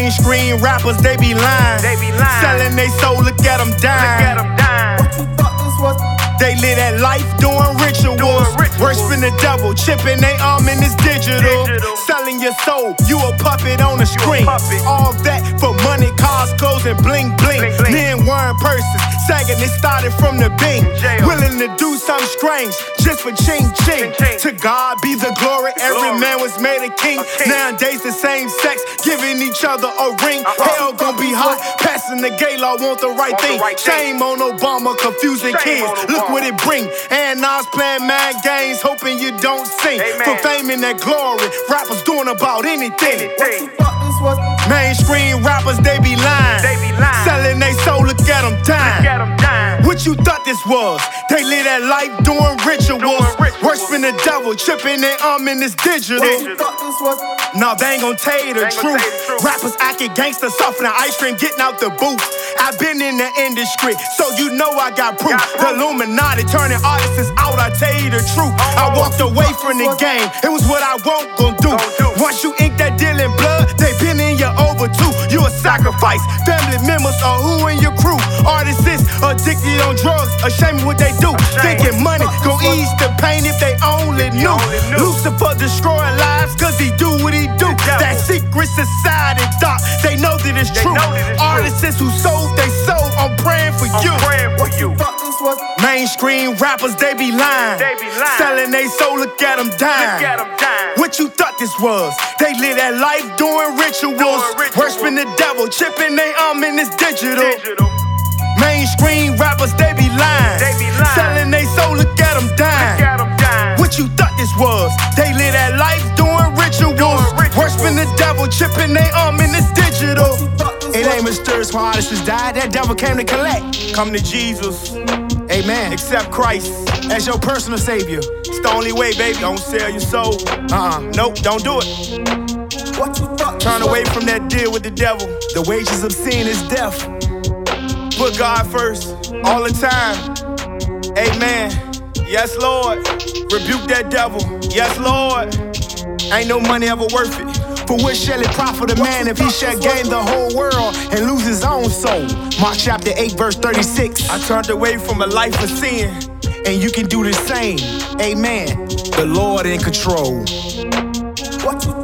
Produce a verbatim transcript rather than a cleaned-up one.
Mainstream rappers, they be lying. They be lying. Selling they soul, look at them dying. Look at them dying. What you thought this was? They live that life doing rituals. Doing rituals. Worshiping the devil, chipping they arm in this digital. Digital. Selling your soul, you a puppet on the screen. puppet. All that for money, cars, clothes, and bling bling. Bling, bling. Men weren't persons, sagging, it started from the bing. Jail. Willing to do something strange, just for ching ching. Ching, ching. To God be the glory, every Glory. man was made a king. A king. Nowadays the same sex, giving each other a ring. Uh-uh. Hell gon' be hot, passing the gay law, want the right Want the thing. right thing. Shame on Obama, confusing Shame kids. on Look Obama. what it bring. And Nas playing mad games, hoping you don't sing. Amen. For fame and that glory, rappers doing about anything. What you thought this was? Mainstream rappers, they be lying. They be lying. Selling they soul, look at them dying. Look at them dying. What you thought this was? They live that life doing rituals. Doing rituals. Worshiping the devil, chipping their arm in this digital. What you thought this was? Nah, they ain't gon' tell you the They ain't gonna truth. tell you the truth. Rappers acting gangsta, soft in the ice cream, getting out the booth. I've been in the industry, so you know I got proof. Got The proof. Illuminati turning artists out, I tell you the truth. I Oh. walked away from the game, it was what I won't gon' do. Gon' do. Once you ink that deal in blood, they been in your over too. You a sacrifice, family members or who in your crew. Artists is addicted on drugs, ashamed of what they do. Ashamed. Thinking money gon' ease the pain if they only knew. only knew. Lucifer destroying lives cause he do what he do. devil. That secret society thought they know that it's They true. know that it's true. Artists who sold they soul, I'm praying for I'm you. praying for you. Thought this was? Mainstream rappers, they be lying. They be lying. Selling they soul, look at them dying. Look at them dying. What you thought this was? They live that life doing rituals. Doing rituals. Worshiping the devil, chipping they arm in this digital. Digital. Mainstream rappers, they be lying. They be lying. Selling they soul, look at them dying. Look at them dying. What you thought this was? They live that life doing rituals. Doing rituals. Worshiping the devil, chipping they arm in this digital. What you thought this It was? ain't mysterious when artists died. That devil came to collect. Come to Jesus. Amen. Accept Christ as your personal savior. It's the only way, baby. Don't sell your soul. Uh-uh. Nope, don't do it. What you thought this Turn was? away from that deal with the devil. The wages of sin is death. Put God first, all the time. Amen. Yes, Lord. Rebuke that devil. Yes, Lord. Ain't no money ever worth it. For what shall it profit a man if he shall gain the whole world and lose his own soul? Mark chapter eight, verse thirty-six. I turned away from a life of sin, and you can do the same. Amen. The Lord in control. What you